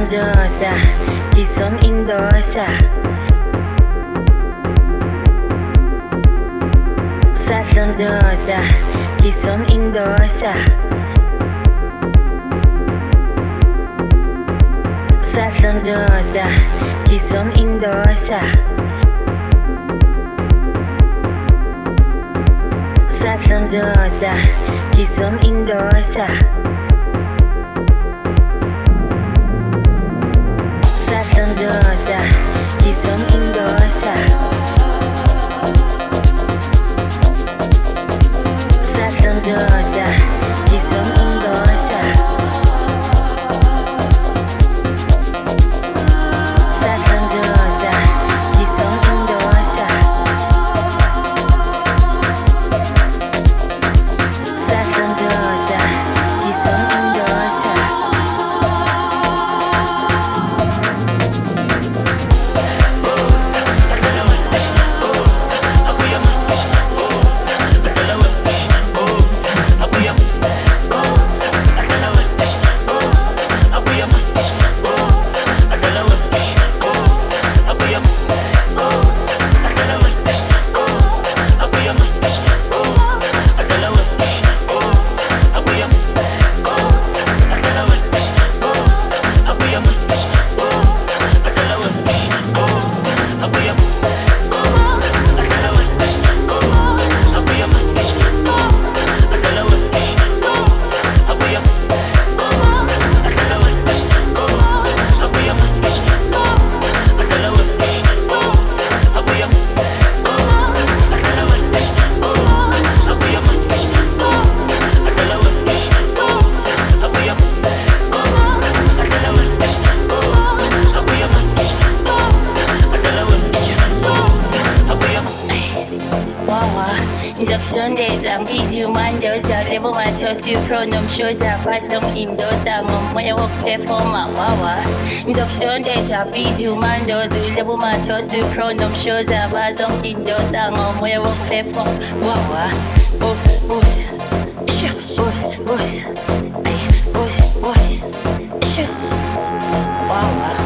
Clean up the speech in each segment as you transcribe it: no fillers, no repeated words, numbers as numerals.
Sazondosa, Gison Indosa. Sazondosa, Gison Indosa. Sazondosa, Gison Indosa. Sazondosa, Gison Indosa. Sazondosa, Gison Indosa. Sazondosa, Gison Indosa. Sazondosa, Gison Indosa. Sazondosa, Gison Indosa. Sundays, these humandos, level my toast, you pronoun shows up, pass them indoors, when you walk there for my wawa. Sundays, these humandos, level my toast, you pronoun shows up, pass them indoors, when you walk there for wawa. Boost, boost, boost, boost, boost, boost, wawa.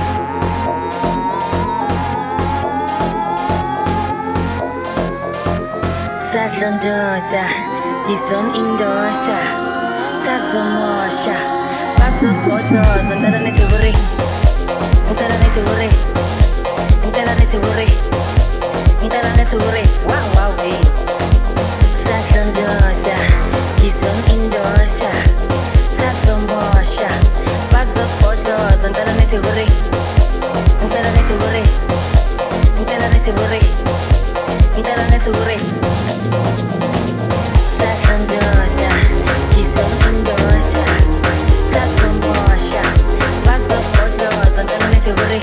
Sazondosa, Gison Indosa. Sazomosha, Pasos Posos, and then it's a worry. And then it's a worry. And then it's a worry. And then it's a worry. Wow, wow, hey. Sazondosa, Gison Indosa. Sazomosha, Pasos Posos, and then it's a worry. And then it's a worry. And then it's a worry. And then it's a worry. Sazondosa, Gison Indosa. Sazomosha, Pasos Posos, and then it's a worry.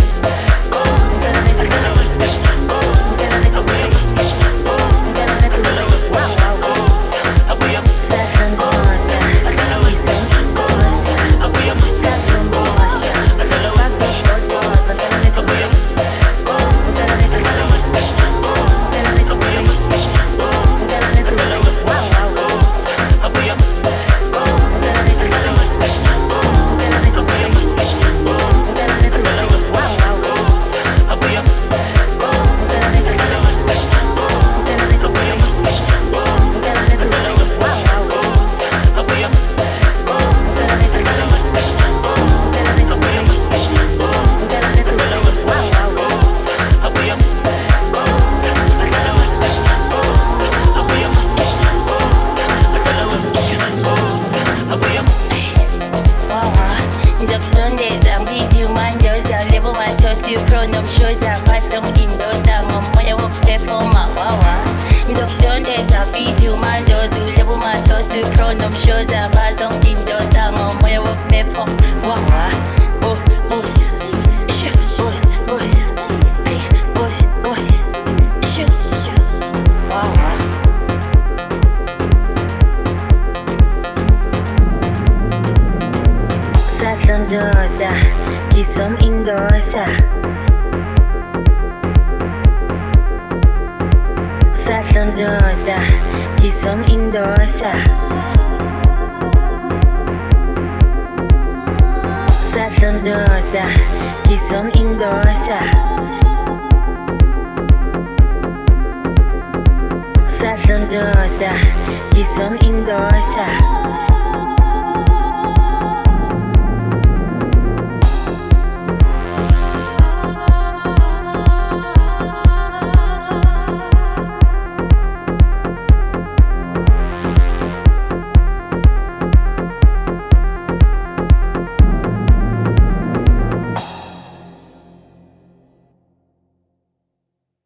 Sazondosa, Gison Indosa. Sazondosa, Gison Indosa. Satlondosa, Kison Indosa. Satlondosa, Kison Indosa.